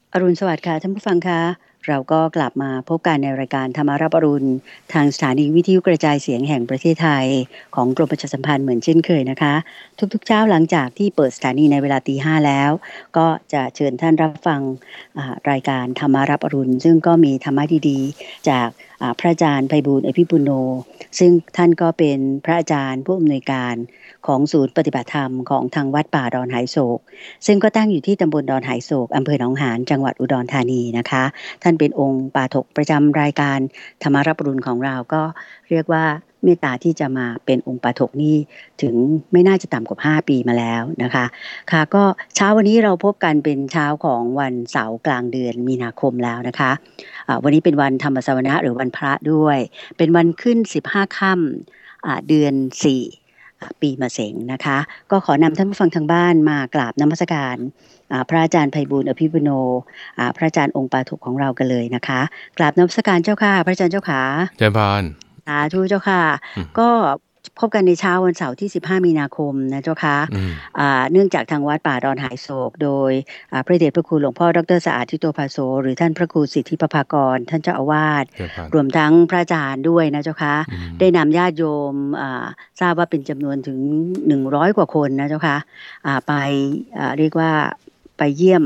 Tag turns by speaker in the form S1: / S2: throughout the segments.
S1: อรุณสวัสดิ์ค่ะท่านผู้ฟังคะเราก็กลับมาพบกันในรายการธรรมารับอรุณทางสถานีวิทยุกระจายเสียงแห่งประเทศไทยของกรมประชาสัมพันธ์เหมือนเช่นเคยนะคะทุกๆเช้าหลังจากที่เปิดสถานีในเวลาตีห้าแล้วก็จะเชิญท่านรับฟังรายการธรรมารับอรุณซึ่งก็มีธรรมะดีๆจากพระอาจารย์ไพบูลย์อภิปุโนซึ่งท่านก็เป็นพระอาจารย์ผู้อำนวยการของศูนย์ปฏิบัติธรรมของทางวัดป่าดอนไหโศก ซึ่งก็ตั้งอยู่ที่ตำบลดอนไหโศกอำเภอหนองหานจังหวัดอุดรธานีนะคะท่านเป็นองค์ปาฐกประจำรายการธรรมารับอรุณของเราก็เรียกว่าเมตตาที่จะมาเป็นองค์ปาฐกนี่ถึงไม่น่าจะต่ำกว่า5ปีมาแล้วนะคะค่ะก็เช้าวันนี้เราพบกันเป็นเช้าของวันเสาร์กลางเดือนมีนาคมแล้วนะคะวันนี้เป็นวันธรรมสวนะหรือวันพระด้วยเป็นวันขึ้น15ค่ำเดือน4ปีมะเสงนะคะก็ขอนำท่านผู้ฟังทางบ้านมากราบนมัสการพระอาจารย์ไพบูลย์อภิปุโนพระอาจารย์องค์ปาฐกของเรากันเลยนะคะกราบนมัสการเจ้าค่ะพระอาจารย์เจ้าค่ะ
S2: เจริญพร
S1: สาธุเจ้าค่ะก็พบกันในเช้าวันเสาร์ที่15มีนาคมนะเจ้าค่ะเนื่องจากทางวัดป่าดอนไหโศกโดยพระเดชพระคุณหลวงพ่อดร.สะอาดทิโตภาโสหรือท่านพระครูสิทธิประภากรท่านเจ้าอาวาสรวมทั้งพระอาจารย์ด้วยนะเจ้าค่ะได้นำญาติโยมทราบว่าเป็นจำนวนถึง100กว่าคนนะเจ้าค่ะไปเรียกว่าไปเยี่ยม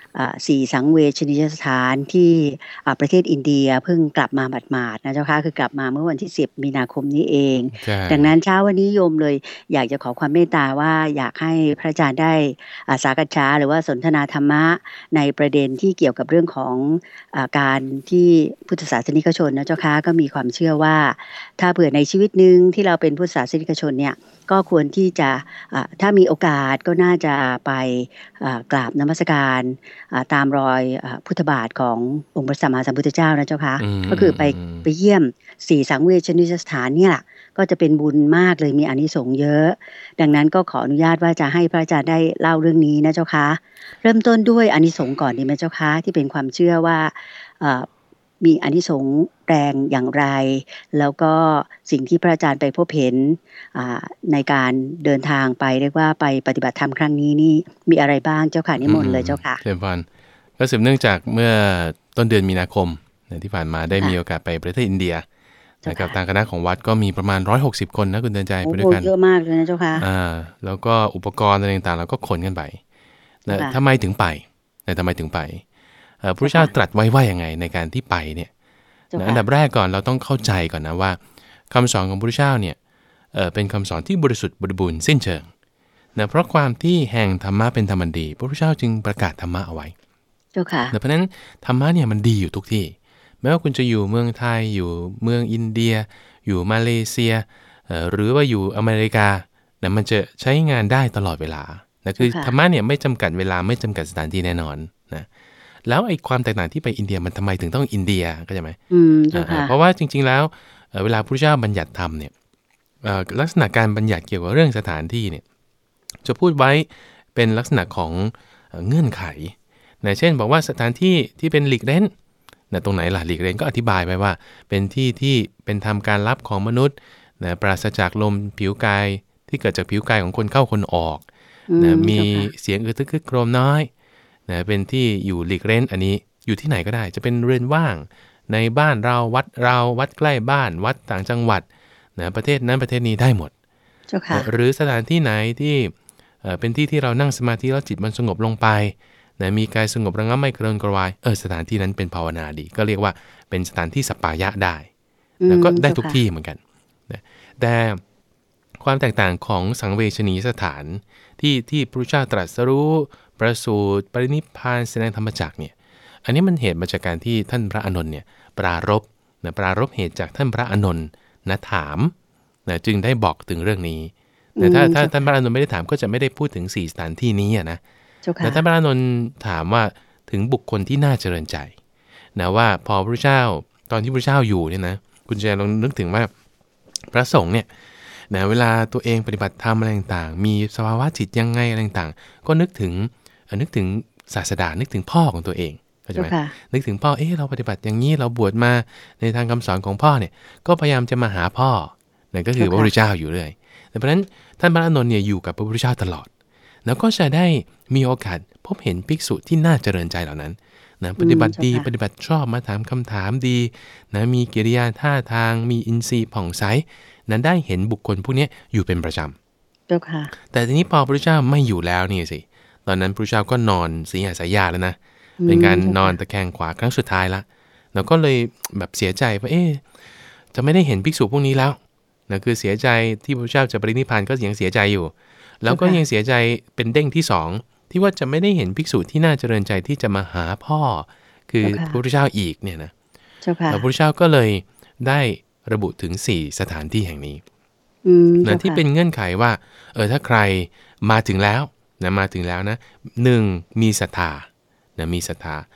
S1: 4สังเวชนียสถานที่ประเทศอินเดียเพิ่งกลับมาหมาดๆนะเจ้าค่ะคือกลับมาเมื่อวันที่10มีนาคมนี้เองดังนั้นเช้าวันนี้โยมเลยอยากจะขอความเมตตาว่าอยากให้พระอาจารย์ได้สักษาหรือว่าสนทนาธรรมะในประเด็นที่เกี่ยวกับเรื่องของการที่พุทธศาสนิกชนนะเจ้าค่ะก็มีความเชื่อว่าถ้าเผื่อในชีวิตหนึ่งที่เราเป็นพุทธศาสนิกชนเนี่ยก็ควรที่จะถ้ามีโอกาสก็น่าจะไปกราบนมัสการตามรอยพุทธบาทขององค์พระสัมมาสัมพุทธเจ้านะเจ้าค่ะก็คือไปเยี่ยม4สังเวชนียสถานเนี่ยแหละก็จะเป็นบุญมากเลยมีอานิสงส์เยอะดังนั้นก็ขออนุญาตว่าจะให้พระอาจารย์ได้เล่าเรื่องนี้นะเจ้าค่ะเริ่มต้นด้วยอานิสงส์ก่อนดีไหมเจ้าค่ะที่เป็นความเชื่อว่ามีอานิสงส์แรงอย่างไรแล้วก็สิ่งที่พระอาจารย์ไปพบเห็นในการเดินทางไปเรียกว่าไปปฏิบัติธรรมครั้งนี้นี่มีอะไรบ้างเจ้าค่ะนิมนต์เลยเจ้าค่ะ
S2: เจริญพรก็สืบเนื่องจากเมื่อต้นเดือนมีนาคมที่ผ่านมาได้มีโอกาสไปประเทศอินเดียกับทางคณะของวัดก็มีประมาณ160คนนะคุณเดินใจไปด้วยกัน
S1: เยอะมากเลยนะเจ้าค่ะ
S2: แล้วก็อุปกรณ์อะไรต่างๆเราก็ขนกันไปทำไมถึงไปทำไมถึงไปพระเจ้าตรัสไว้ว่ายังไงในการที่ไปเนี่ยอันดับแรกก่อนเราต้องเข้าใจก่อนนะว่าคำสอนของพระเจ้าเนี่ยเป็นคำสอนที่บริสุทธิ์บริบูรณ์สิ้นเชิงนะเพราะความที่แห่งธรรมะเป็นธรรมดีพระพุทธเจ้าจึงประกาศธรรมะเอาไว้
S1: เจ้าค่ะ
S2: เพราะฉะนั้นธรรมะเนี่ยมันดีอยู่ทุกที่แม้ว่าคุณจะอยู่เมืองไทยอยู่เมืองอินเดียอยู่มาเลเซียหรือว่าอยู่อเมริกานะมันจะใช้งานได้ตลอดเวลานะคือธรรมะเนี่ยไม่จำกัดเวลาไม่จำกัดสถานที่แน่นอนนะแล้วไอ้ความแตกต่างที่ไปอินเดียมันทำไมถึงต้องอินเดียเข้าใจไหมเพราะว่าจริงๆแล้วเวลาพระพุทธเจ้าบัญญัติธรรมเนี่ยลักษณะการบัญญัติเกี่ยวกับเรื่องสถานที่เนี่ยจะพูดไว้เป็นลักษณะของเงื่อนไขนะเช่นบอกว่าสถานที่ที่เป็นหลีกเล่นนะตรงไหนล่ะหลีกเล่นก็อธิบายไปว่าเป็นที่ที่เป็นทำการรับของมนุษย์นะปราศจากลมผิวกายที่เกิดจากผิวกายของคนเข้าคนออกนะมีเสียงอึดทึกโครมน้อยนะเป็นที่อยู่หลีกเล่นอันนี้อยู่ที่ไหนก็ได้จะเป็นเรือนว่างในบ้านเราวัดใกล้บ้านวัดต่างจังหวัดนะประเทศนั้นประเทศนี้ได้หมดหรือสถานที่ไหนที่เป็นที่ที่เรานั่งสมาธิแล้วจิตมันสงบลงไปนะมีกายสงบระงับไม่กระวนกระวายสถานที่นั้นเป็นภาวนาดีก็เรียกว่าเป็นสถานที่สัปปายะได้นะก็ได้ทุกที่เหมือนกันนะแต่ความแตกต่างของสังเวชนียสถานที่พระพุทธเจ้าตรัสรู้ประสูติปรินิพพานแสดงธรรมจักรเนี่ยอันนี้มันเหตุมาจากการที่ท่านพระอานนท์เนี่ยปรารภเหตุจากท่านพระอานนท์นะถามนะจึงได้บอกถึงเรื่องนี้แต่ถ้าท่านพระอานนท์ไม่ได้ถามก็จะไม่ได้พูดถึง4สถานที่นี้นะแต่ท่านพระอานนท์ถามว่าถึงบุคคลที่น่าเจริญใจนะว่าพอพระเจ้าตอนที่พระเจ้าอยู่เนี่ยนะคุณจะลองนึกถึงว่าพระสงฆ์เนี่ยนะเวลาตัวเองปฏิบัติธรรมอะไรต่างๆมีสภาวะจิตยังไงอะไรต่างๆก็นึกถึงศาสดานึกถึงพ่อของตัวเองเข้าใจไหมนึกถึงพ่อเราปฏิบัติอย่างนี้เราบวชมาในทางคำสอนของพ่อเนี่ยก็พยายามจะมาหาพ่อนั่นก็คือพระพุทธเจ้าอยู่เลยเพราะฉะนั้นท่านพระอานนท์เนี่ยอยู่กับพระพุทธเจ้าตลอดแล้วก็จะได้มีโอกาสพบเห็นภิกษุที่น่าเจริญใจเหล่านั้นนะปฏิบัติดีปฏิบัติชอบมาถามคำถามดีนะมีกิริยาท่าทางมีอินทรีย์ผ่องใสนั้นได้เห็นบุคคลพวกนี้อยู่เป็นประจำ
S1: เจ้าค่ะ
S2: แต่ทีนี้พอพระพุทธเจ้าไม่อยู่แล้วนี่สิตอนนั้นพระพุทธเจ้าก็นอนสีหสายญาติแล้วนะเป็นการนอนตะแคงขวาครั้งสุดท้ายละแล้วก็เลยแบบเสียใจว่าจะไม่ได้เห็นภิกษุพวกนี้แล้วนะคือเสียใจที่พระพุทธเจ้าจะปรินิพพานก็ยังเสียใจอยู่แล้วก็ยังเสียใจเป็นเด้งที่2ที่ว่าจะไม่ได้เห็นภิกษุที่น่าเจริญใจที่จะมาหาพ่อคือพระพุทธเจ้าอีกเนี่ยนะแล้วพระพุทธเจ้าก็เลยได้ระบุถึง4สถานที่แห่งนี้นะที่เป็นเงื่อนไขว่าถ้าใครมาถึงแล้วนะ1มีศรัทธานะมีศรัทธา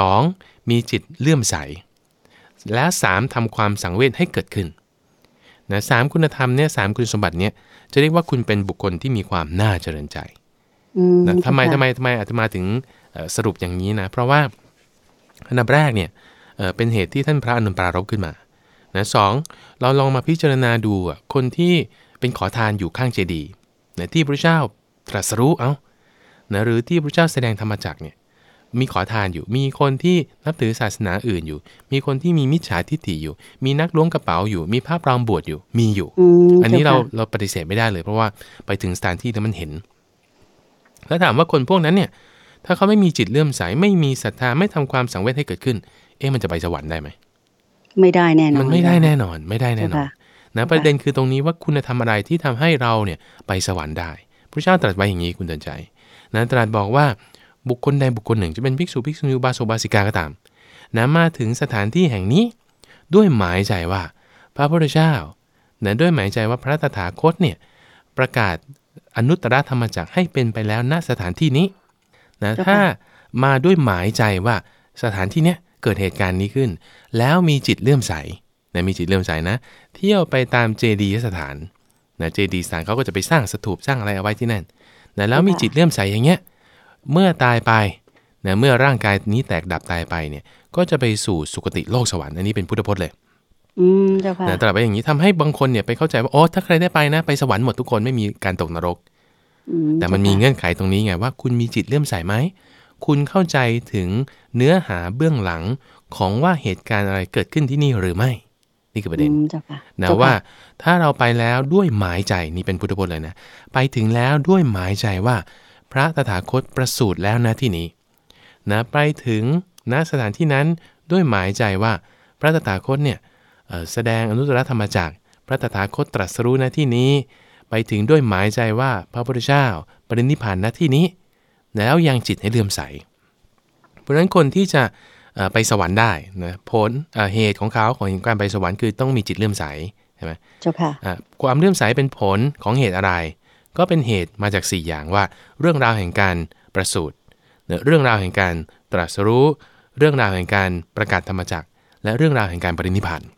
S2: 2มีจิตเลื่อมใสและ3ทำความสังเวชให้เกิดขึ้นนะ3คุณธรรมเนี่ย3คุณสมบัติเนี่ยจะเรียกว่าคุณเป็นบุคคลที่มีความน่าเจริญใจนะทำไมอาตมาถึงสรุปอย่างนี้นะเพราะว่าอันดับแรกเนี่ยเป็นเหตุที่ท่านพระอานนท์ปรารภขึ้นมานะ2เราลองมาพิจารณาดูคนที่เป็นขอทานอยู่ข้างเจดีย์นะที่พระเจ้าตรัสรู้นะหรือที่พระเจ้าแสดงธรรมจักรเนี่ยมีขอทานอยู่มีคนที่นับถือศาสนาอื่นอยู่มีคนที่มีมิจฉาทิฏฐิอยู่มีนักล้วงกระเป๋าอยู่มีพระปลอมบวชอยู่มีอยู่อันนี้เราปฏิเสธไม่ได้เลยเพราะว่าไปถึงสถานที่ที่มันเห็นแล้วถามว่าคนพวกนั้นเนี่ยถ้าเขาไม่มีจิตเลื่อมใสไม่มีศรัทธาไม่ทำความสังเวชให้เกิดขึ้นมันจะไปสวรรค์ได้ไหม
S1: ไม่ได้แน่นอน
S2: มันไม่ได้แน่นอนนะประเด็นคือตรงนี้ว่าคุณธรรมอะไรที่ทำให้เราเนี่ยไปสวรรค์ได้พระเจ้าตรัสไว้อย่างนี้คุณเตือนใจนะตรัสบอกว่าบุคคลใดบุคคลหนึ่งจะเป็นภิกษุภิกษุณีอุบาสกอุบาสิกาก็ตามนะมาถึงสถานที่แห่งนี้ด้วยหมายใจว่าพระพุทธเจ้านะด้วยหมายใจว่าพระตถาคตเนี่ยประกาศอนุตตรธรรมจักรให้เป็นไปแล้วณสถานที่นี้นะถ้ามาด้วยหมายใจว่าสถานที่เนี้ยเกิดเหตุการณ์นี้ขึ้นแล้วมีจิตเลื่อมใสนะมีจิตเลื่อมใสนะเที่ยวไปตามเจดีย์สถานนะเจดีย์สถานเขาก็จะไปสร้างสถูปสร้างอะไรเอาไว้ที่นั่นนะแล้วมีจิตเลื่อมใสอย่างเงี้ยเมื่อตายไปนะเมื่อร่างกายนี้แตกดับตายไปเนี่ยก็จะไปสู่สุคติโลกสวรรค์อันนี้เป็นพุทธพจน์เลย
S1: เจ้าค่ะ
S2: นะตรัสไปอย่างนี้ทำให้บางคนเนี่ยไปเข้าใจว่าถ้าใครได้ไปนะไปสวรรค์หมดทุกคนไม่มีการตกนรกแต่มันมีเงื่อนไขตรงนี้ไงว่าคุณมีจิตเลื่อมใสไหมคุณเข้าใจถึงเนื้อหาเบื้องหลังของว่าเหตุการณ์อะไรเกิดขึ้นที่นี่หรือไม่นี่คือประเด็นนะว่าถ้าเราไปแล้วด้วยหมายใจนี่เป็นพุทธพจน์เลยนะไปถึงแล้วด้วยหมายใจว่าพระตถาคตประสูติแล้วนะที่นี้นะไปถึงณสถานที่นั้นด้วยหมายใจว่าพระตถาคตเนี่ยแสดงอนุตตรธรรมจักรพระตถาคตตรัสรู้ณที่นี้ไปถึงด้วยหมายใจว่าพระพุทธเจ้าปรินิพพานณที่นี้แล้วยังจิตให้เลื่อมใสเพราะฉะนั้นคนที่จะไปสวรรค์ได้นะผลเหตุของเขาของการไปสวรรค์คือต้องมีจิตเลื่อมใสใช่ไหม
S1: เจ้าค่ะ
S2: ความเลื่อมใสเป็นผลของเหตุอะไรก็เป็นเหตุมาจาก4อย่างว่าเรื่องราวแห่งการประสูติเรื่องราวแห่งการตรัสรู้เรื่องราวแห่งการประกาศธรรมจักรและเรื่องราวแห่งการปรินิพพาน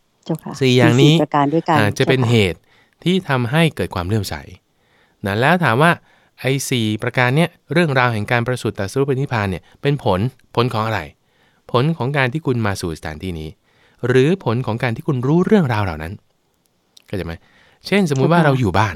S2: 4อย่างนี้จะเป็นเหตุที่ทำให้เกิดความเลื่อมใสนะแล้วถามว่าไอ้4ประการเนี้ยเรื่องราวแห่งการประสูติตรัสรู้ปรินิพพานเนี่ยเป็นผลของอะไรผลของการที่คุณมาสู่สถานที่นี้หรือผลของการที่คุณรู้เรื่องราวเหล่านั้นเข้าใจไหมเช่นสมมุติว่าเราอยู่บ้าน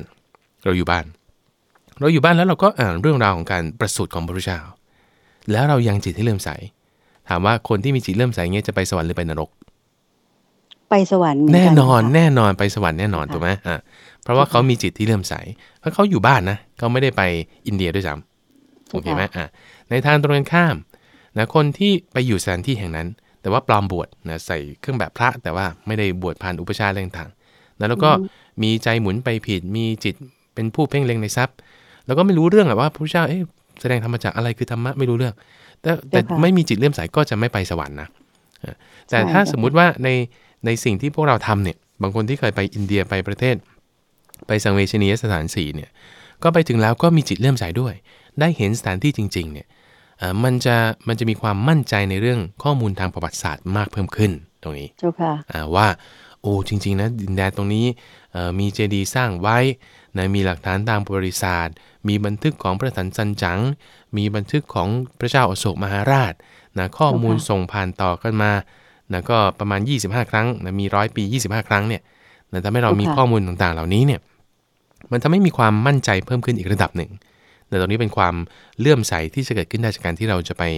S2: แล้วเราก็อ่านเรื่องราวของการประสูติของพระพุทธเจ้าแล้วเรายังจิตให้เลื่อมใสถามว่าคนที่มีจิตเลื่อมใสเงี้ยจะไปสวรรค์หรือไปนรก
S1: ไปสวรรค์
S2: แน่นอนไปสวรรค์แน่นอนถูกไหมเพราะว่าเขามีจิตที่เลื่อมใสเพราะเขาอยู่บ้านนะเขาไม่ได้ไปอินเดียด้วยซ้ำโอเคไหมในทางตรงกันข้ามนะคนที่ไปอยู่สถานที่แห่งนั้นแต่ว่าปลอมบวชนะใส่เครื่องแบบพระแต่ว่าไม่ได้บวชผ่านอุปชฌาย์อะไรต่างๆแล้วก็มีใจหมุนไปผิดมีจิตเป็นผู้เพ่งเล็งในทรัพย์แล้วก็ไม่รู้เรื่องว่าพระพุทธเจ้าแสดงธรรมจักรอะไรคือธรรมะไม่รู้เรื่องแต่ไม่มีจิตเลื่อมใสก็จะไม่ไปสวรรค์นะแต่ถ้าสมมุติว่าในสิ่งที่พวกเราทำเนี่ยบางคนที่เคยไปอินเดียไปประเทศไปสังเวชนียสถาน4เนี่ยก็ไปถึงแล้วก็มีจิตเลื่อมใสด้วยได้เห็นสถานที่จริงๆเนี่ยมันจะมีความมั่นใจในเรื่องข้อมูลทางประวัติศาสตร์มากเพิ่มขึ้นตรงนี้
S1: เจ้าค่ะ
S2: ว่าจริงๆนะดินแดนตรงนี้มีเจดีย์สร้างไว้นะมีหลักฐานทางประวัติศาสตร์มีบันทึกของพระสันสันจังมีบันทึกของพระเจ้าอโศกมหาราชนะข้อมูลส่งผ่านต่อกันมานะก็ประมาณ25ครั้งนะมี100ปี25ครั้งเนี่ยนะทำให้เรามีข้อมูลต่างๆเหล่านี้เนี่ยมันทำให้มีความมั่นใจเพิ่มขึ้นอีกระดับหนึ่งแต่ตรงนี้เป็นความเลื่อมใสที่จะเกิดขึ้นได้จากการที่เราจะไป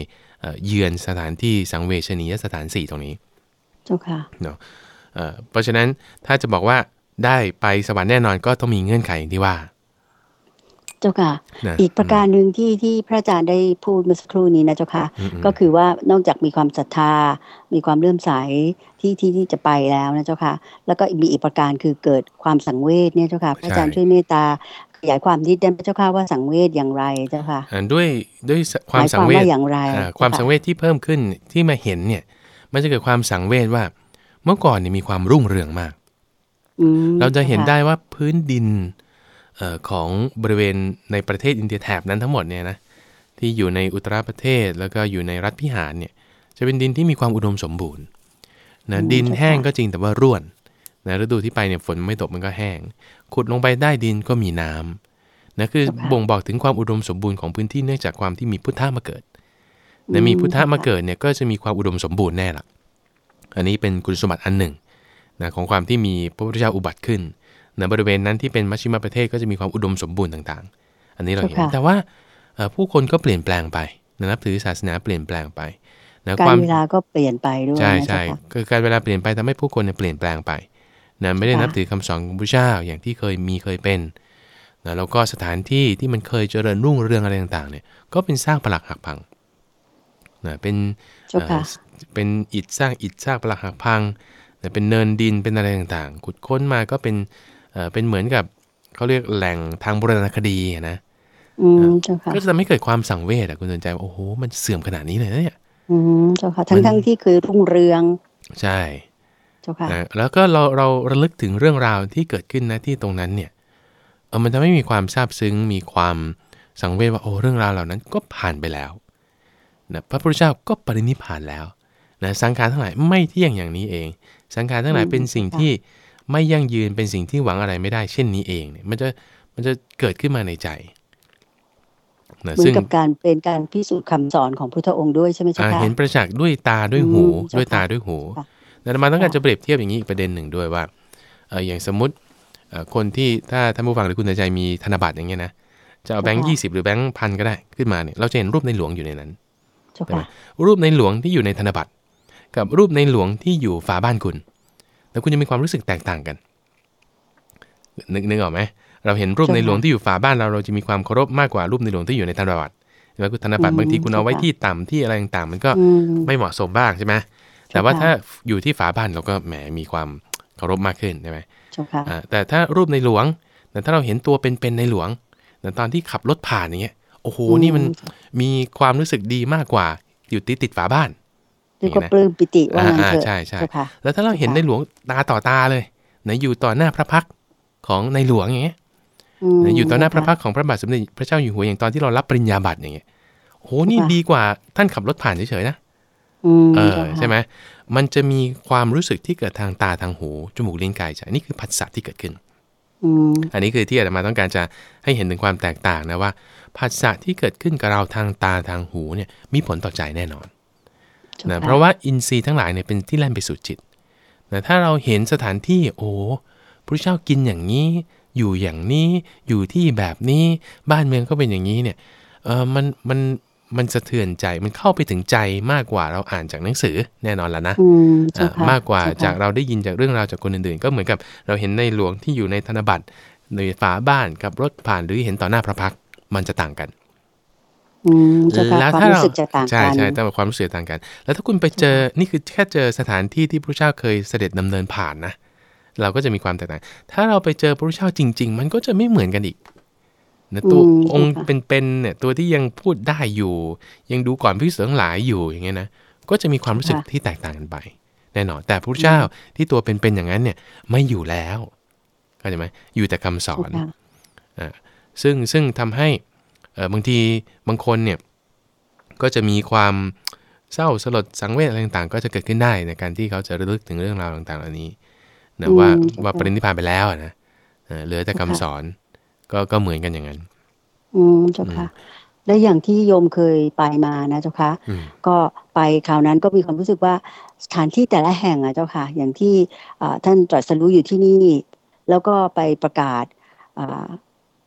S2: เยือนสถานที่สังเวชนียสถาน4ตรงนี้
S1: เจ้าค่ะ
S2: เนาะเพราะฉะนั้นถ้าจะบอกว่าได้ไปสวรรค์แน่นอนก็ต้องมีเงื่อนไขอย่างที่ว่า
S1: เจ้าค่ะ
S2: นะ
S1: อีกประการหนึ่งที่พระอาจารย์ได้พูดเมื่อสักครู่นี้นะเจ้าค่ะ
S2: อืม
S1: ก็คือว่านอกจากมีความศรัทธามีความเลื่อมใสที่จะไปแล้วนะเจ้าค่ะแล้วก็มีอีกประการคือเกิดความสังเวชเนี่ยเจ้าค่ะพระอา
S2: ใช่
S1: จารย์ช่วยเมตตาขยายความนิดได้ไหมเจ้าค่ะว่าสังเวชอย่างไรเจ้าค่ะ
S2: ด้วยค
S1: หมายความ
S2: วามสังเวช
S1: ว่าอย่างไร
S2: ความ
S1: เจ้าค่ะ
S2: สังเวชที่เพิ่มขึ้นที่มาเห็นเนี่ยมันจะเกิดความสังเวชว่าเมื่อก่อนเนี่ยมีความรุ่งเรืองมากเราจะ
S1: เจ้าค่ะ
S2: เห็นได้ว่าพื้นดินของบริเวณในประเทศอินเดียแถบนั้นทั้งหมดเนี่ยนะที่อยู่ในอุตตรประเทศแล้วก็อยู่ในรัฐพิหารเนี่ยจะเป็นดินที่มีความอุดมสมบูรณ์นะดิน
S1: เจ้า
S2: แห้งก็
S1: ค่ะ
S2: จริงแต่ว่าร่วนนะฤดูที่ไปเนี่ยฝนไม่ตกมันก็แห้งขุดลงไปใต้ดินก็มีน้ำนะคือ
S1: เจ้าค่ะ
S2: บ่งบอกถึงความอุดมสมบูรณ์ของพื้นที่เนื่องจากความที่มีพุทธะมาเกิดนะมีพุทธะ
S1: เจ้าค่ะ
S2: มาเกิดเนี่ยก็จะมีความอุดมสมบูรณ์แน่ละอันนี้เป็นคุณสมบัติอันหนึ่งนะของความที่มีพระพุทธเจ้าอุบัติขึ้นนะบริเวณนั้นที่เป็นมัชชิมประเทศก็จะมีความอุดมสมบูรณ์ต่างๆอันนี้เราเห็นแต่ว่าผู้คนก็เปลี่ยนแปลงไปนะนับถือศาสนาเปลี่ยนแปลงไปนะ
S1: กา
S2: ความ
S1: รเวลาก็เปลี่ยนไปด้วย
S2: ใช่
S1: นะ
S2: ใช่
S1: เจ้าค่ะ
S2: คือการเวลาเปลี่ยนไปทำให้ผู้คนเนี่ยเปลี่ยนแปลงไปนะไม่ได้นับถือ
S1: เจ้าค่ะ
S2: คำสอนของพระเจ้าอย่างที่เคยเป็นนะแล้วก็สถานที่ที่มันเคยเจริญรุ่งเรืองอะไรต่างๆเนี่ยก็เป็นสร้างปรักหักพังนะเป็น
S1: เจ้าค่ะ
S2: เป็นอิฐสร้างอิฐสร้างปรักหักพังนะเป็นเนินดินเป็นอะไรต่างๆขุดค้นมาก็เป็นเหมือนกับเขาเรียกแหล่งทางโบราณคดีนะ
S1: เจ้าค่ะ
S2: ก็จะทำให้เกิดความสังเวชคุณสนใจว่าโอ้โหมันเสื่อมขนาดนี้เลยนะเนี่ย
S1: เจ้าค่ะ
S2: มัน
S1: ทั้งที่คือรุ่งเรือง
S2: ใช่
S1: เจ้าค่ะ
S2: นะแล้วก็เราระลึกถึงเรื่องราวที่เกิดขึ้นนะที่ตรงนั้นเนี่ยมันทำให้มีความซาบซึ้งมีความสังเวชว่าโอ้เรื่องราวเหล่านั้นก็ผ่านไปแล้วนะพระพุทธเจ้าก็ปรินิพพานแล้วนะสังขารทั้งหลายไม่เที่ยงอย่างนี้เองสังขารทั้งหลายเป็นสิ่ง
S1: เจ้าค่ะ
S2: ที่ไม่ยั่งยืนเป็นสิ่งที่หวังอะไรไม่ได้เช่นนี้เองเนี่ยมันจะเกิดขึ้นมาในใจนะ
S1: เหมือน
S2: ซึ่ง
S1: กับการเป็นการพิสูจน์คำสอนของพุทธองค์ด้วยใช่ไหมเจ้าค่ะ
S2: เห็นประจักษ์ด้วยตาด้วยหู
S1: เจ้าค่ะ
S2: ด้วยหู
S1: ค่ะ
S2: แต่อาตมาต้องการจะ
S1: ค่ะ
S2: เปรียบเทียบอย่างนี้อีกประเด็นหนึ่งด้วยว่าอย่างสมมุติคนที่ถ้าท่านผู้ฟังหรือคุณใจมีธนบัตรอย่างเงี้ยนะจะเอาแบงค์20หรือแบงค์พันก็ได้ขึ้นมาเนี่ยเราจะเห็นรูปในหลวงอยู่ในนั้น
S1: เจ้า
S2: ใช่ไหม
S1: ค่ะ
S2: รูปในหลวงที่อยู่ในธนบัตรกับรูปในหลวงที่อยู่ฝาบ้านคุณแล้วคุณจะมีความรู้สึกแตกต่างกันนึกออกไหมเราเห็นรูปในหลวงที่อยู่ฝาบ้านเราจะมีความเคารพมากกว่ารูปในหลวงที่อยู่ในธนบัตรแล้วธนบัตรบางทีคุณเอาไว้ที่ต่ำที่อะไรต่างๆมันก็ไม่เหมาะสมบ้างใช่ไหมแต่ว่าถ้าอยู่ที่ฝาบ้านเราก็แหมมีความเคารพมากขึ้นใช่ไหมแต่ถ้ารูปในหลวงแต่ถ้าเราเห็นตัวเป็นในหลวงแต่ตอนที่ขับรถผ่านอย่างเงี้ยโอ้โหนี่มันมีความรู้สึกดีมากกว่าอยู่ติดฝาบ้าน
S1: เรียกว่าปลื้มปิติว่างั้นเถอะ
S2: ใช่ใช่แล้วถ้าเราเห็นในหลวงตาต่อตาเลยนะอยู่ต่อหน้าพระพักของในหลวงอย่างเงี้ยอยู่ต่อหน้าพระพักของพระบาทสมเด็จพระเจ้าอยู่หัวอย่างตอนที่เรารับปริญญาบัตรอย่างเงี้ยโหนี่ดีกว่าท่านขับรถผ่านเฉยๆนะใช่ไหมมันจะมีความรู้สึกที่เกิดทางตาทางหูจมูกลิ้นกายใจนี่คือผัสสะที่เกิดขึ้นอันนี้คือที่อาตมาต้องการจะให้เห็นถึงความแตกต่างนะว่าผัสสะที่เกิดขึ้นกับเราทางตาทางหูเนี่ยมีผลต่อใจแน่นอนนะเพราะว่าอินทรีย์ทั้งหลายเนี่ยเป็นที่แล่นไปสู่จิตนะถ้าเราเห็นสถานที่โอ้พระเจ้ากินอย่างนี้อยู่อย่างนี้อยู่ที่แบบนี้บ้านเมืองก็เป็นอย่างนี้เนี่ยมันสะเทือนใจมันเข้าไปถึงใจมากกว่าเราอ่านจากหนังสือแน่นอนแล้วนะมากกว่าจากเราได้ยินจากเรื่องราวจากคนอื่นๆก็เหมือนกับเราเห็นในหลวงที่อยู่ในธนบัตรในฝาบ้านกับรถผ่านหรือเห็นต่อหน้าพระพักตร์มันจะต่างกัน
S1: แล้วถ้าเรา
S2: ใช่แต่ความรู้สึกต่างกันแล้วถ้าคุณไปเจอนี่คือแค่เจอสถานที่ที่พระเจ้าเคยเสด็จดำเนินผ่านนะเราก็จะมีความแตกต่างถ้าเราไปเจอพระเจ้าจริงๆมันก็จะไม่เหมือนกันอีกนะตัวองค์เป็นเนี่ยตัวที่ยังพูดได้อยู่ยังดูก่อนพิเศษทั้งหลายอยู่อย่างเงี้ยนะก็จะมีความรู้สึกที่แตกต่างกันไปแน่นอนแต่พระเจ้าที่ตัวเป็นอย่างนั้นเนี่ยไม่อยู่แล้วเข้าใจไหมอยู่แต่คำสอนซึ่งทำให้บางทีบางคนเนี่ยก็จะมีความเศร้าสลดสังเวชอะไรต่างๆก็จะเกิดขึ้นได้ในการที่เขาจะระลึกถึงเรื่องราวต่างๆเหล่านี้นะว่าปรินิพพานไปแล้วนะเหลือแต่คำสอนก็เหมือนกันอย่างนั้น
S1: เจ้าค่ะและอย่างที่โยมเคยไปมานะเจ้าค่ะก็ไปคราวนั้นก็มีความรู้สึกว่าสถานที่แต่ละแห่งเจ้าค่ะอย่างที่ท่านตรัสรู้อยู่ที่นี่แล้วก็ไปประกาศ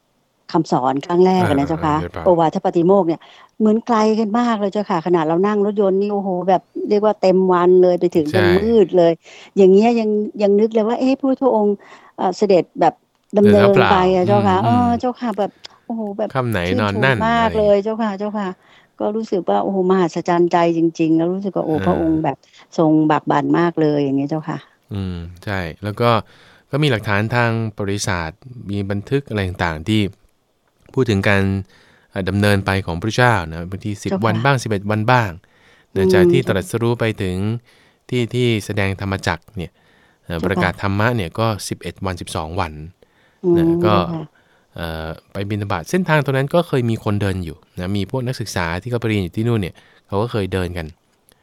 S1: คำสอนครั้งแรกนะเจ้าค่ะโอวาทปาติโมกข์เนี่ยเหมือนไกลกันมากเลยเจ้าค่ะขนาดเรานั่งรถยนต์นี่โอ้โหแบบเรียกว่าเต็มวันเลยไปถึงกันมืดเลยอย่างเงี้ยยังนึกเลยว่าพระพุทธองค์เสด็จแบบดำเนินไปเจ้าค่ะเจ้าค่ะแบบโอ้โหแบบ
S2: ค่ำไหนนอน
S1: ชื่นชม
S2: นั่น
S1: มากเลยเจ้าค่ะก็รู้สึกว่าโอ้โหมหัศจรรย์ใจจริงๆแล้วรู้สึกว่าโอ้พระองค์แบบทรงบากบั่นมากเลยอย่างเงี้ยเจ้าค่ะ
S2: ใช่แล้วก็มีหลักฐานทางประวัติศาสตร์มีบันทึกอะไรต่างๆที่พูดถึงการดำเนินไปของพระเจ้านะบางที10 วันบ้าง11 วันบ้างจากที่ตรัสรู้ไปถึงที่แสดงธรรมจักรเนี่ยประกาศธรรมะเนี่ยก็11 วัน12 วันนะก็ไปบิณฑบาตเส้นทางตรงนั้นก็เคยมีคนเดินอยู่นะมีพวกนักศึกษาที่เขาไปเรียนอยู่ที่นู่นเนี่ยเขาก็เคยเดินกัน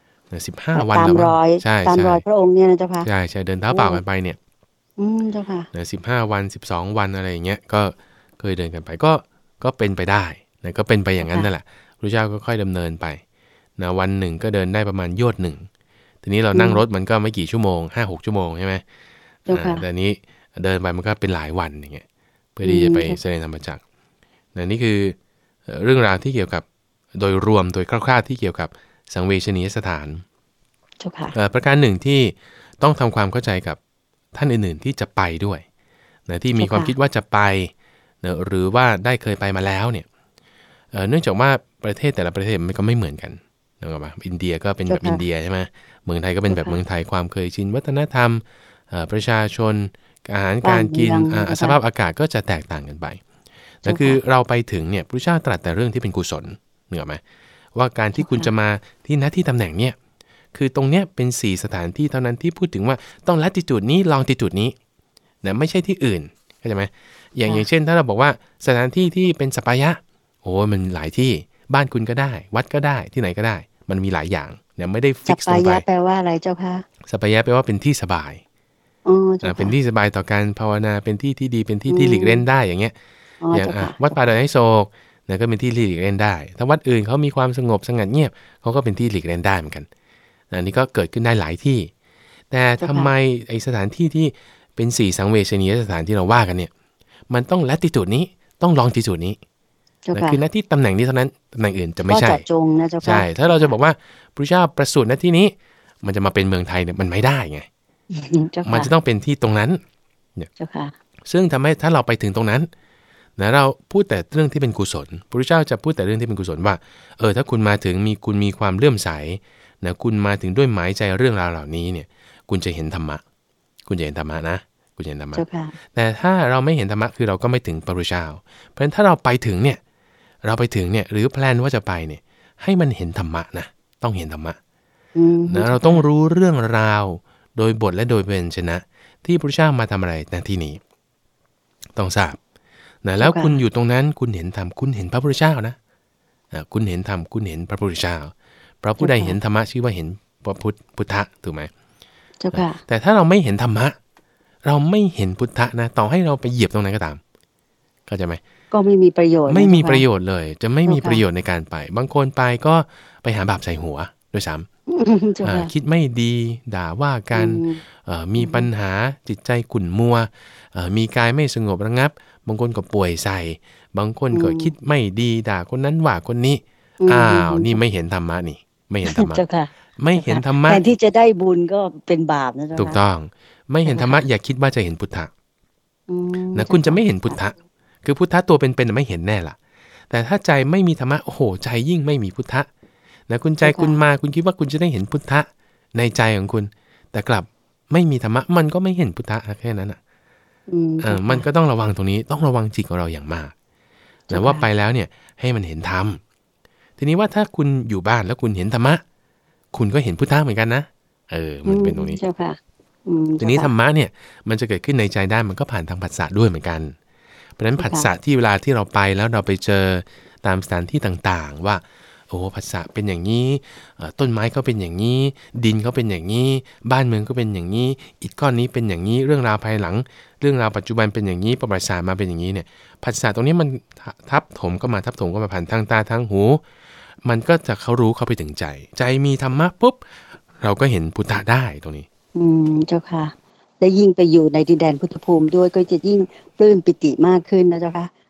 S2: 15 วันแล้ว
S1: ใช่ตามรอยพระองค์เนี่ยนะเจ้าค่ะ
S2: ใช่เดินเท้าเปล่ากันไปเนี่ย
S1: เจ้าค่ะ
S2: 15 วัน12 วันอะไรอย่างเงี้ยก็เคยเดินกันไปก็เป็นไปได้นะก็เป็นไปอย่างนั้นนั่นแหละพระเจ้าก็ค่อยดำเนินไปนะวันหนึ่งก็เดินได้ประมาณโยชน์หนึ่งทีนี้เรานั่งรถมันก็ไม่กี่ชั่วโมง 5-6 ชั่วโมงใช่ไหมแต่นี้เดินไปมันก็เป็นหลายวันอย่างเงี้ยเพื่อที่จะไปแสดงธรรมจักรนี่คือเรื่องราวที่เกี่ยวกับโดยรวมโดยคร่าวๆที่เกี่ยวกับสังเวชนียสถานประการหนึ่งที่ต้องทำความเข้าใจกับท่านอื่นๆที่จะไปด้วยนะที่มีความคิดว่าจะไปนะหรือว่าได้เคยไปมาแล้วเนี่ยเนื่องจากว่าประเทศแต่ละประเทศมันก็ไม่เหมือนกันนะครับอินเดียก็เป็นแบบอินเดียใช่ไหมเมืองไทยก็เป็นแบบเมืองไทยความเคยชินวัฒนธรรมประชาชนอาหารการกินสภาพอากาศก็จะแตกต่างกันไปนั่นคือเราไปถึงเนี่ยพระเจ้าตรัสแต่เรื่องที่เป็นกุศลเหนือไหมว่าการที่คุณจะมาที่ณที่ตำแหน่งเนี่ยคือตรงเนี้ยเป็น4สถานที่เท่านั้นที่พูดถึงว่าต้องลัติจูดนี้ลองติจูดนี้นะไม่ใช่ที่อื่นเข้าใจไหมอย่างเช่นถ้าเราบอกว่าสถานที่ที่เป็นสัปปายะโอ้มันหลายที่บ้านคุณก็ได้วัดก็ได้ที่ไหนก็ได้มันมีหลายอย่างเนี่ยไม่ได้ฟิกซ์ลงไป
S1: สัปปายะแปลว่าอะไรเจ้าคะ
S2: สัปปายะแปลว่าเป็นที่สบายเป็นที่สบายต่อการภาวนาเป็นที่ที่ดีเป็นที่ที่หลีกเล่นได้อย่างเงี้ยอย่างวัดป่าดอยไฮโศกเนี่ยก็เป็นที่หลีกเล่นได้ถ้าวัดอื่นเขามีความสงบสงัดเงียบเขาก็เป็นที่หลีกเล่นได้เหมือนกันอันนี้ก็เกิดขึ้นได้หลายที่แต่ทำไมไอสถานที่ที่เป็น4สังเวชนียสถานที่เราว่ากันเนี่ยมันต้องลัติจูดนี้ต้องลองติจูดนี้คือหน้าที่ตำแหน่งนี้เท่านั้นตำแหน่งอื่นจะไม่ใช่ใช่ถ้าเราจะบอกว่าพระเจ้าประสูติหน้าที่นี้มันจะมาเป็นเมืองไทยเนี่ยมันไม่ได้ไงมันจะต้องเป็นที่ตรงนั้นเนี่ยซึ่งทำให้ถ้าเราไปถึงตรงนั้นนะเราพูดแต่เรื่องที่เป็นกุศลพระเจ้าจะพูดแต่เรื่องที่เป็นกุศลว่าถ้าคุณมาถึงคุณมีความเลื่อมใสนะคุณมาถึงด้วยหมายใจเรื่องราวเหล่านี้เนี่ยคุณจะเห็นธรรมะคุณจะเห็นธรรมะนะคุณจะเห็นธรรมะแต่ถ้าเราไม่เห็นธรรมะคือเราก็ไม่ถึงพระพุทธเจ้าเพราะฉะนั้นถ้าเราไปถึงเนี่ยหรือแพลนว่าจะไปเนี่ยให้มันเห็นธรรมะนะต้องเห็นธรรมะนะเราต้องรู้เรื่องราวโดยบทและโดยเป็นชนะที่พระพุทธเจ้ามาทำอะไรในที่นี้ต้องทราบนะแล้วคุณอยู่ตรงนั้นคุณเห็นธรรมคุณเห็นพระพุทธเจ้านะคุณเห็นธรรมคุณเห็นพระพุทธเจ้าเพราะผู้ใดเห็นธรรมะชื่อว่าเห็นพระพุทธะถูกไหมแต่ถ้าเราไม่เห็นธรรมะเราไม่เห็นพุทธะนะต่อให้เราไปเหยียบตรงไหนก็ตามเข้าใจไหม
S1: ก็ไม่มีประโยชน์
S2: ไม่มีประโยชน์เลยจะไม่มีประโยชน์ในการไปบางคนไปก็ไปหาบาปใส่หัวด้วยซ้ำคิดไม่ดีด่าว่ากันมีปัญหาจิตใจขุ่นมัวมีกายไม่สงบระงับบางคนก็ป่วยใส่บางคนก็คิดไม่ดีด่าคนนั้นว่าคนนี้นี่ไม่เห็นธรรมะนี่ไม่เห็นธรรมะไม่เห็นธรรมะ
S1: แทนที่จะได้บุญก็เป็นบาปนะเจ้าค่ะ
S2: ถูกต้องไม่เห็นธรรมะอย่าคิดว่าจะเห็นพุทธะนะคุณจะไม่เห็นพุทธะคือพุทธะตัวเป็นๆไม่เห็นแน่ล่ะแต่ถ้าใจไม่มีธรรมะโอ้โหใจยิ่งไม่มีพุทธะนะคุณใจคุณมาคุณคิดว่าคุณจะได้เห็นพุทธะในใจของคุณแต่กลับไม่มีธรรมะมันก็ไม่เห็นพุทธะแค่นั้นอ่ะมันก็ต้องระวังตรงนี้ต้องระวังจิตของเราอย่างมากแต่ว่าไปแล้วเนี่ยให้มันเห็นธรรมทีนี้ว่าถ้าคุณอยู่บ้านแล้วคุณเห็นธรรมะคุณก็เห็นพุทธะเหมือนกันนะมันเป็นตรงนี้ทีนี้ธรรมะเนี่ยมันจะเกิดขึ้นในใจได้มันก็ผ่านทางผัสสะด้วยเหมือนกันเพราะฉะนั้นผัสสะที่เวลาที่เราไปแล้วเราไปเจอตามสถานที่ต่างๆว่าโอ้ผัสสะเป็นอย่างนี้ต้นไม้เขาเป็นอย่างนี้ดินเขาเป็นอย่างนี้บ้านเมืองก็เป็นอย่างนี้อิฐก้อนนี้เป็นอย่างนี้เรื่องราวภายหลังเรื่องราวปัจจุบันเป็นอย่างนี้ประวัติศาสตร์มาเป็นอย่างนี้เนี่ยผัสสะตรงนี้มันทับถมก็มาผ่านทางตาทางหูมันก็จะเขารู้เข้าไปถึงใจมีธรรมะปุ๊บเราก็เห็นพุทธะได้ตรงนี้
S1: เจ้าค่ะได้ยิ่งไปอยู่ในดินแดนพุทธภูมิด้วยก็จะยิ่งปลื้มปิติมากขึ้นนะเจ้าค่ะ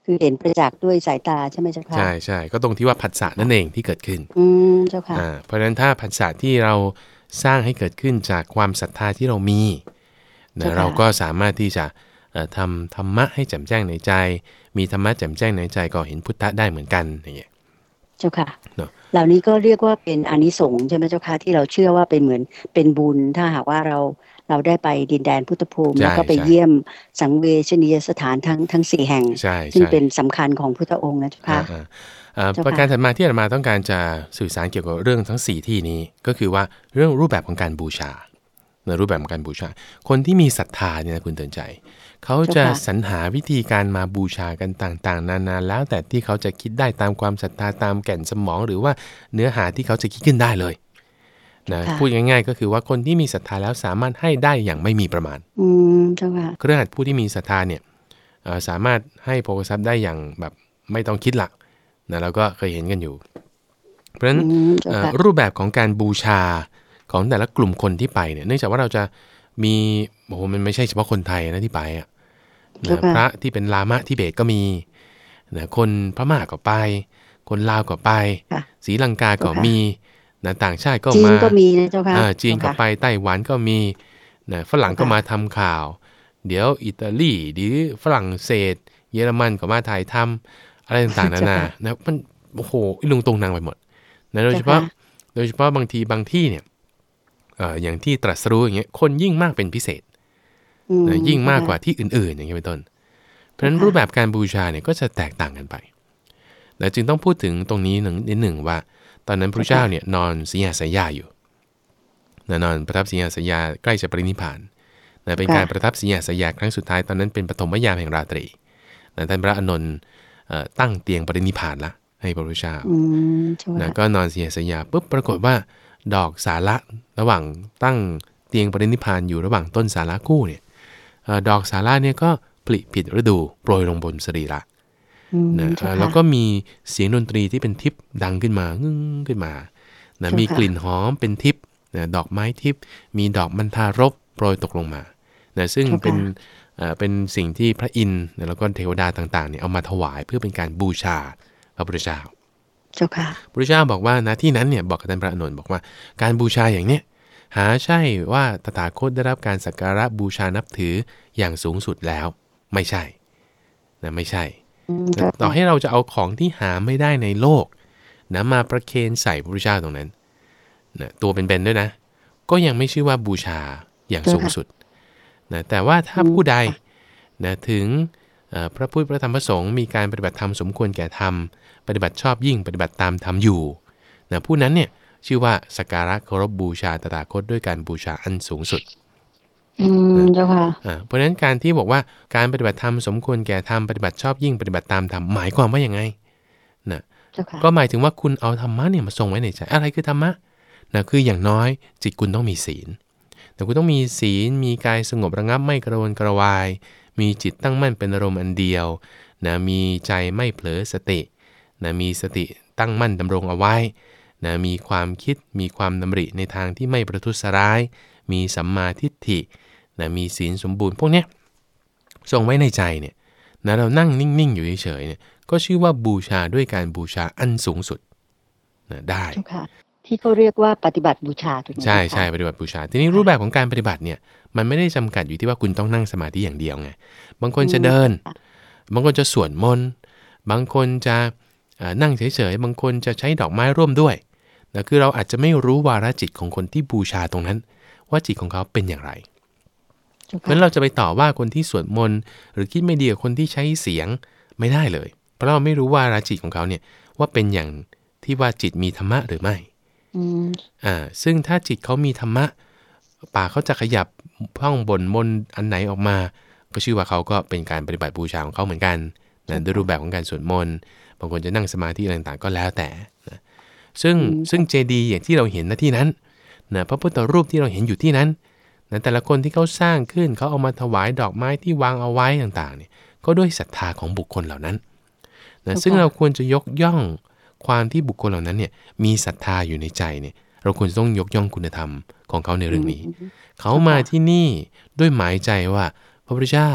S1: คือเห็นประจักษ์ด้วยสายตาใช่ไหมเจ้าค่ะ
S2: ใช่ใช่ก็ตรงที่ว่าผัสสะนั่นเองที่เกิดขึ้น
S1: เจ้าค่ะ
S2: เพราะฉะนั้นถ้าผัสสะที่เราสร้างให้เกิดขึ้นจากความศรัทธาที่เรามีนะเราก็สามารถที่จะทำธรรมะให้แจ่มแจ้งในใจมีธรรมะแจ่มแจ้งในใจก็เห็นพุทธะได้เหมือนกันอย่างเงี้ย
S1: เจ้าค่ะเหล่านี้ก็เรียกว่าเป็นอานิสงส์ใช่ไหมเจ้าค่ะที่เราเชื่อว่าเป็นเหมือนเป็นบุญถ้าหากว่าเราได้ไปดินแดนพุทธภูมิแล้วก็ไปเยี่ยมสังเวชนียสถานทั้ง4แห่งซึ่งเป็นสำคัญของพุทธองค์นะเจ้าค่ะ
S2: ประการถัดมาที่อาตมาต้องการจะสื่อสารเกี่ยวกับเรื่องทั้ง4ที่นี้ก็คือว่าเรื่องรูปแบบของการบูชาในรูปแบบของการบูชาคนที่มีศรัทธาเนี่ยคุณเตือนใจเขาจะสรรหาวิธีการมาบูชากันต่างๆนานาแล้วแต่ที่เขาจะคิดได้ตามความศรัทธาตามแก่นสมองหรือว่าเนื้อหาที่เขาจะคิดขึ้นได้เลยนะพูดง่ายๆก็คือว่าคนที่มีศรัทธาแล้วสามารถให้ได้อย่างไม่มีประมาณ
S1: เจ้าค่ะ
S2: เครือข่ายผู้ที่มีศรัทธาเนี่ยสามารถให้โภคทรัพย์ได้อย่างแบบไม่ต้องคิดละนะเราก็เคยเห็นกันอยู่เพราะฉะนั้นรูปแบบของการบูชาของแต่ละกลุ่มคนที่ไปเนี่ยเนื่องจากว่าเราจะมีโอ้โหมันไม่ใช่เฉพาะคนไทยนะที่ไปอ่ะนะพระที่เป็นลามะทิเบตก็มีนะคนพม่าก็ไปคนลาวก็ไปศรีลังกาก็มีนะต่างชาติก็มาจีน
S1: ก็มีนะเจ้าค่ะ
S2: จีนก็ไปไต้หวันก็มีนะฝรั่งก็มาทำข่าวเดี๋ยวอิตาลีหรือฝรั่งเศสเยอรมันก็มาถ่ายทำอะไรต่างๆนานานะมันโอ้โหลุงตรงนางไปหมดนะโดยเฉพาะบางทีบางที่เนี่ยอย่างที่ตรัสรู้อย่างเงี้ยคนยิ่งมากเป็นพิเศษนะยิ่งมากกว่าที่อื่นๆอย่างเงี้ยเป็นต้นเพราะฉะนั้นรูปแบบการบูชาเนี่ยก็จะแตกต่างกันไปและจึงต้องพูดถึงตรงนี้นิดหนึ่งว่าตอนนั้นพระเจ้าเนี่ยนอนสีหสายาอยู่นะนอนประทับสีหสายาใกล้จะปรินิพพานนะเป็นการประทับสีหสายาครั้งสุดท้ายตอนนั้นเป็นปฐมยามแห่งราตรีนะท่านพระอานนท์ตั้งเตียงปรินิพพานละให้พระพุทธเจ้านะก็นอนสีหสายาปุ๊บปรากฏว่าดอกสาระระหว่างตั้งเตียงปรินิพพานอยู่ระหว่างต้นสาระคู่เนี่ยดอกสาระเนี่ยก็ผลิผิดฤดูโปรยลงบนสรีระนะแล้วก็มีเสียงดนตรีที่เป็นทิพย์ดังขึ้นมางึ้งขึ้นมานะมีกลิ่นหอมเป็นทิพย์นะดอกไม้ทิพย์มีดอกมันทารกโปรยตกลงมานะซึ่งเป็นสิ่งที่พระอินทร์แล้วก็เทวดาต่างๆเนี่ยเอามาถวายเพื่อเป็นการบูชาพระพุทธเจ้า
S1: เจ้าค่ะ
S2: พระพุทธเจ้าบอกว่าณที่นั้นเนี่ยบอกกับท่านพระอานนท์บอกว่าการบูชาอย่างเนี้ยหาใช่ว่าตถาคตได้รับการสักการะบูชานับถืออย่างสูงสุดแล้วไม่ใช่นะไม่ใช่ต่อให้เราจะเอาของที่หาไม่ได้ในโลกนะมาประเคนใส่พระพุทธเจ้าตรงนั้นนะตัวเป็นๆด้วยนะก็ยังไม่ชื่อว่าบูชาอย่างสูงสุดนะแต่ว่าถ้าผู้ใดนะถึงพระพุทธพระธรรมพระสงฆ์มีการปฏิบัติธรรมสมควรแก่ธรรมปฏิบัติชอบยิ่งปฏิบัติตามธรรมอยู่นะผู้นั้นเนี่ยชื่อว่าสักการะเคารพบูชาตถาคตด้วยการบูชาอันสูงสุด
S1: เจ้าค่ะ
S2: เพราะฉะนั้นการที่บอกว่าการปฏิบัติธรรมสมควรแก่ธรรมปฏิบัติชอบยิ่งปฏิบัติตามธรรมหมายความว่ายังไงนะก็หมายถึงว่าคุณเอาธรรมะเนี่ยมาทรงไว้ในใจอะไรคือธรรมะนะคืออย่างน้อยจิตคุณต้องมีศีลแต่คุณต้องมีศีลมีกายสงบระงับไม่กระวนกระวายมีจิตตั้งมั่นเป็นอารมณ์อันเดียวนะมีใจไม่เผลอสตินะมีสติตั้งมั่นดำรงเอาไว้นะมีความคิดมีความดำริในทางที่ไม่ประทุษร้ายมีสัมมาทิฏฐินะมีศีลสมบูรณ์พวกเนี้ยทรงไว้ในใจเนี่ยนะเรานั่งนิ่งๆอยู่เฉยๆเนี่ยก็ชื่อว่าบูชาด้วยการบูชาอันสูงสุดนะได้
S1: ที่เขาเรียกว่าปฏิบัติบูชาถูกไหม
S2: ใช่ใช่ปฏิบัติบูชาทีนี้รูปแบบของการปฏิบัติเนี่ยมันไม่ได้จำกัดอยู่ที่ว่าคุณต้องนั่งสมาธิอย่างเดียวไงบางคนจะเดินบางคนจะสวดมนต์บางคนจะนั่งเฉยๆบางคนจะใช้ดอกไม้ร่วมด้วยนะคือเราอาจจะไม่รู้วาระจิตของคนที่บูชาตรงนั้นว่าจิตของเขาเป็นอย่างไรเพราะฉะนั้นเราจะไปต่อว่าคนที่สวดมนต์หรือคิดไม่ดีกับคนที่ใช้เสียงไม่ได้เลยเพราะเราไม่รู้วาระจิตของเขาเนี่ยว่าเป็นอย่างที่ว่าจิตมีธรรมะหรือไม่ซึ่งถ้าจิตเขามีธรรมะปากเขาจะขยับท่องบ่นมนต์อันไหนออกมาก็ชื่อว่าเขาก็เป็นการปฏิบัติบูชาของเขาเหมือนกันนะด้วยรูปแบบของการสวดมนต์บางคนจะนั่งสมาธิอะไรต่างๆก็แล้วแต่นะซึ่งเจดีย์อย่างที่เราเห็นณที่นั้นนะพระพุทธรูปที่เราเห็นอยู่ที่นั้นนะแต่ละคนที่เขาสร้างขึ้นเขาเอามาถวายดอกไม้ที่วางเอาไว้ต่างๆเนี่ยก็ด้วยศรัทธาของบุคคลเหล่านั้นนะซึ่งเราควรจะยกย่องความที่บุคคลเหล่านั้นเนี่ยมีศรัทธาอยู่ในใจเนี่ยเราควรจะต้องยกย่องคุณธรรมของเขาในเรื่องนี้เขามาที่นี่ด้วยหมายใจว่าพระพุทธเจ้า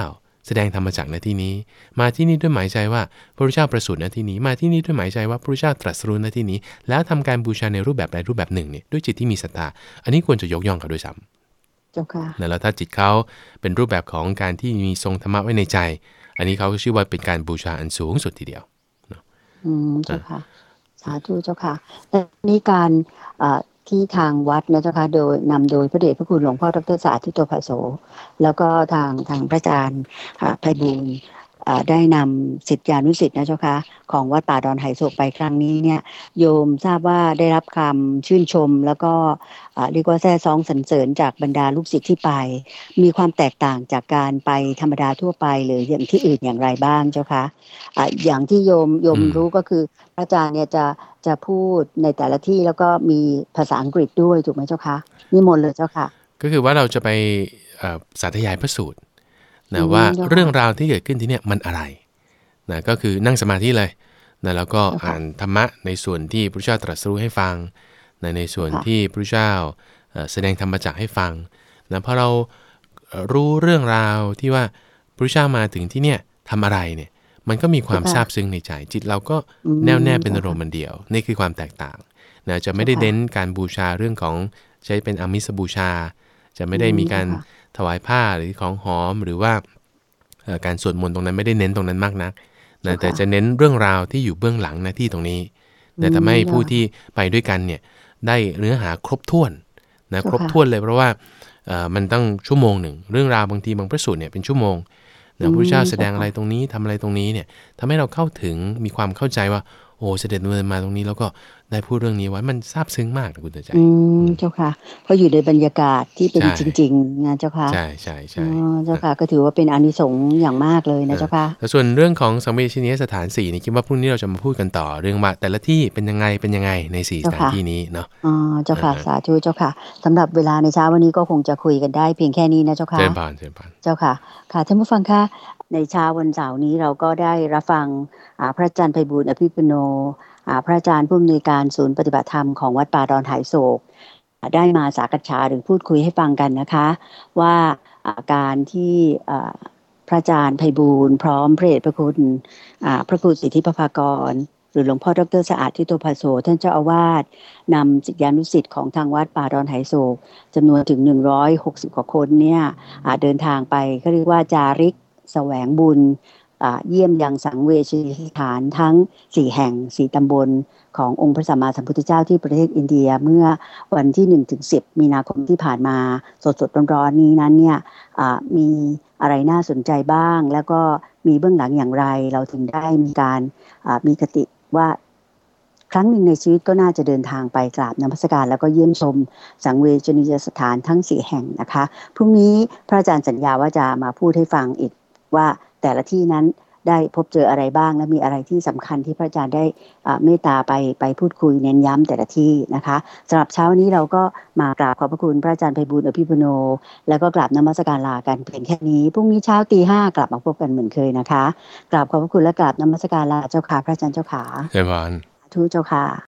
S2: แสดงธรรมจักรณที่นี้มาที่นี่ด้วยหมายใจว่าพระพุทธเจ้าประสูติณที่นี้มาที่นี่ด้วยหมายใจว่าพระพุทธเจ้าตรัสรู้ณที่นี้แล้วทำการบูชาในรูปแบบใดรูปแบบหนึ่งเนี่ยด้วยจิตที่มีศรัทธาอันนี้ควรจะยกย่องเขาด้วยซ้ำ
S1: เจ้าค่ะ
S2: แล้วถ้าจิตเขาเป็นรูปแบบของการที่มีทรงธรรมะไว้ในใจอันนี้เขาก็ชื่อว่าเป็นการบูชาอันสูงสุดทีเดียว
S1: เจ้าค่ะสาธุเจ้าค่ะและนี่การที่ทางวัดนะเจ้าค่ะโดยนำโดยพระเดชพระคุณหลวงพ่อดร.สาธิโตภาโสแล้วก็ทางพระอาจารย์ไพบูลย์ได้นำศิษยานุศิษย์นะเจ้าค่ะของวัดป่าดอนไหโศกไปครั้งนี้เนี่ยโยมทราบว่าได้รับคำชื่นชมแล้วก็เรียกว่าแซ่ซองสรรเสริญจากบรรดาลูกศิษย์ที่ไปมีความแตกต่างจากการไปธรรมดาทั่วไปหรืออย่างที่อื่นอย่างไรบ้างเจ้าค่ะอย่างที่โยมรู้ก็คือพระอาจารย์เนี่ยจะพูดในแต่ละที่แล้วก็มีภาษาอังกฤษด้วยถูกไหมเจ้าคะนิมนต์เลยเจ้าค่ะ
S2: ก็คือว่าเราจะไปสาธยายพระสูตรนะว่าเรื่องราวที่เกิดขึ้นที่เนี่ยมันอะไรนะก็คือนั่งสมาธิเลยนะแล้วก็อ่านธรรมะในส่วนที่พระเจ้าตรัสรู้ให้ฟังในส่วนที่พระเจ้าแสดงธรรมจักรให้ฟังนะพอเรารู้เรื่องราวที่ว่าพระเจ้ามาถึงที่เนี่ยทำอะไรเนี่ยมันก็มีความซาบซึ้งในใจจิตเราก็แน่วแน่เป็นอารมณ์เดียวนี่คือความแตกต่างนะจะไม่ได้เน้นการบูชาเรื่องของใช้เป็นอามิสบูชาจะไม่ได้มีการถวายผ้าหรือของหอมหรือว่าการสวดมนต์ตรงนั้นไม่ได้เน้นตรงนั้นมากนักนะแต่จะเน้นเรื่องราวที่อยู่เบื้องหลังหน้าที่ตรงนี้นะทำให้ผู้ที่ไปด้วยกันเนี่ยได้เนื้อหาครบถ้วนนะครบถ้วนเลยเพราะว่ามันตั้งชั่วโมงหนึ่งเรื่องราวบางทีบางพระสูตรเนี่ยเป็นชั่วโมงนะพระพุทธเจ้าแสดงอะไรตรงนี้ทำอะไรตรงนี้เนี่ยทำให้เราเข้าถึงมีความเข้าใจว่าโอ้เสด็จเดินมาตรงนี้แล้วก็ได้พูดเรื่องนี้ไว้มันซาบซึ้งมากนะคุณเตือนใจ
S1: เจ้าค่ะเพราะอยู่ในบรรยากาศที่เป็นจริงๆนะเจ้าค่ะ
S2: ใช่ใช่ใช่
S1: เจ้าค่ะก็ถือว่าเป็นอานิสงส์อย่างมากเลยนะเจ้าค่ะ
S2: แต่ส่วนเรื่องของสังเวชนียสถาน4นี่คิดว่าพรุ่งนี้เราจะมาพูดกันต่อเรื่องว่าแต่ละที่เป็นยังไงใน4สถานที่นี้เนาะ
S1: เจ้าค่ะสาธุเจ้าค่ะสำหรับเวลาในเช้าวันนี้ก็คงจะคุยกันได้เพียงแค่นี้นะเจ้าค่ะ
S2: เชิญผ่าน
S1: เจ้าค่ะค่ะท่านผู้ฟังคะในเช้าวันเสาร์นี้เราก็ได้รับฟังพระอาจารย์ไพบูลย์อภิปุโนพระอาจารย์ผู้อำนวยการศูนย์ปฏิบัติธรรมของวัดป่าดอนไหโศกได้มาสักษาหรือพูดคุยให้ฟังกันนะคะว่าการที่พระอาจารย์ไพบูลย์พร้อมพระเดชพระคุณพระครูสิทธิประภากรหรือหลวงพ่อดร.สะอาดทิโตภาโสท่านเจ้าอาวาสนำศิษยานุศิษย์ของทางวัดป่าดอนไหโศกจำนวนถึง160กว่าคนเนี่ยเดินทางไปเขาเรียกว่าจาริกแสวงบุญเยี่ยมยังสังเวชนียสถานทั้ง4แห่ง4ตำบลขององค์พระสัมมาสัมพุทธเจ้าที่ประเทศอินเดียเมื่อวันที่ 1-10 มีนาคมที่ผ่านมาสดๆร้อนๆนี้นั้นเนี่ยมีอะไรน่าสนใจบ้างแล้วก็มีเบื้องหลังอย่างไรเราถึงได้มีการมีคติว่าครั้งหนึ่งในชีวิตก็น่าจะเดินทางไปกราบนมัสการแล้วก็เยี่ยมชมสังเวชนียสถานทั้ง4แห่งนะคะพรุ่งนี้พระอาจารย์สัญญาว่าจะมาพูดให้ฟังอีกว่าแต่ละที่นั้นได้พบเจออะไรบ้างและมีอะไรที่สำคัญที่พระอาจารย์ได้เมตตาไปพูดคุยเน้นย้ำแต่ละที่นะคะสำหรับเช้านี้เราก็มากราบขอบพระคุณพระอาจารย์ไพบูลย์อภิปุโนแล้วก็กราบนมัสการลากันเพียงแค่นี้พรุ่งนี้เช้า 5:00 กลับมาพบกันเหมือนเคยนะคะกราบขอบพระคุณและกราบนมัสการลาเจ้าค่ะพระอาจารย์เจ้าค่ะ
S2: เชิญพร
S1: ทุเจ้าค่ะ